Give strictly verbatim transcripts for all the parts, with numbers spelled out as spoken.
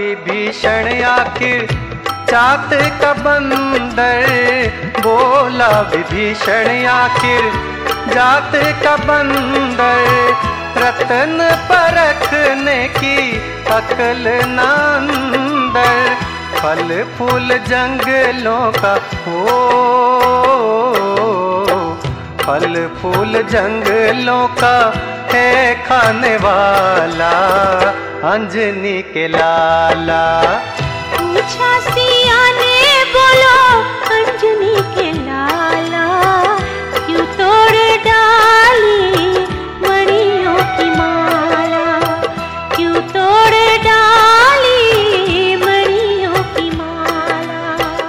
विभीषण आखिर चात का बंदर, बोला विभीषण आखिर जात का बंदर। रतन परखने की अकल नांदर, फल फूल जंगलों का हो, फल फूल जंगलों का है खाने वाला अंजनी के लाला। पूछा सिया ने बोलो अंजनी के लाला, क्यों तोड़ डाली मणियों की माला, क्यों तोड़ डाली मणियों की माला।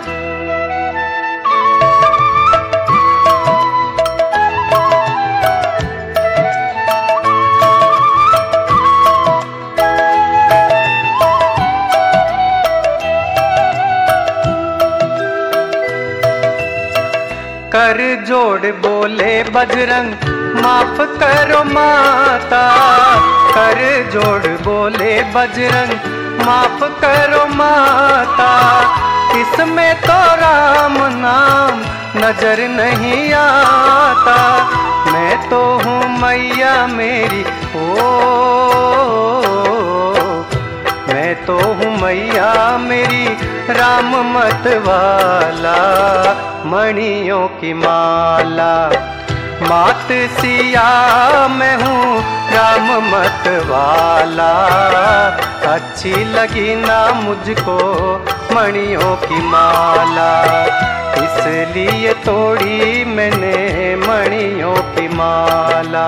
कर जोड़ बोले बजरंग माफ करो माता, कर जोड़ बोले बजरंग माफ करो माता। इसमें तो राम नाम नजर नहीं आता, मैं तो हूँ मैया मेरी ओ, मैं तो हूँ मैया मेरी राम मत वाला मणियों की माला। मात सिया मैं हूँ राम मत वाला, अच्छी लगी ना मुझको मणियों की माला, इसलिए तोड़ी मैंने मणियों की माला।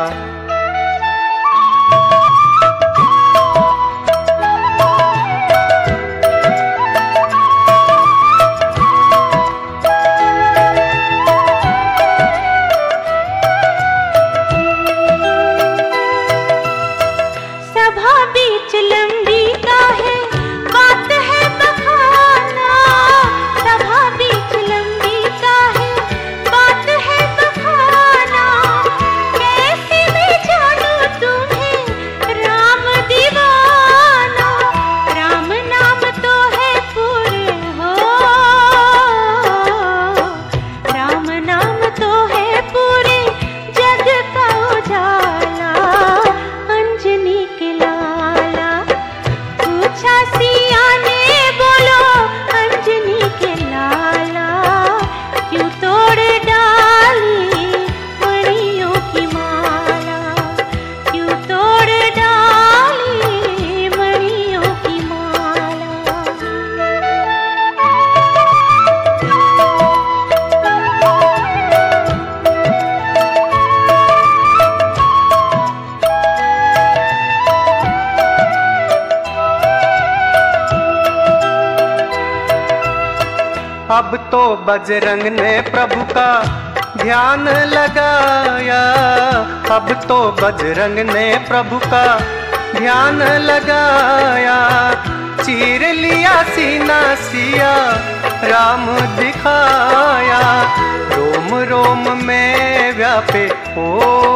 अब तो बजरंग ने प्रभु का ध्यान लगाया, अब तो बजरंग ने प्रभु का ध्यान लगाया। चीर लिया सीना सिया राम दिखाया, रोम रोम में व्यापे ओ,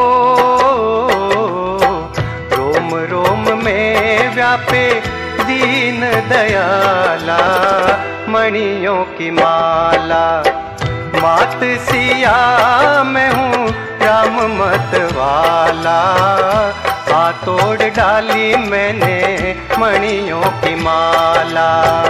रोम रोम में व्यापे दीन दयाला मणियों की माला। मात सिया मैं हूँ राम मत वाला, आ तोड़ डाली मैंने मणियों की माला।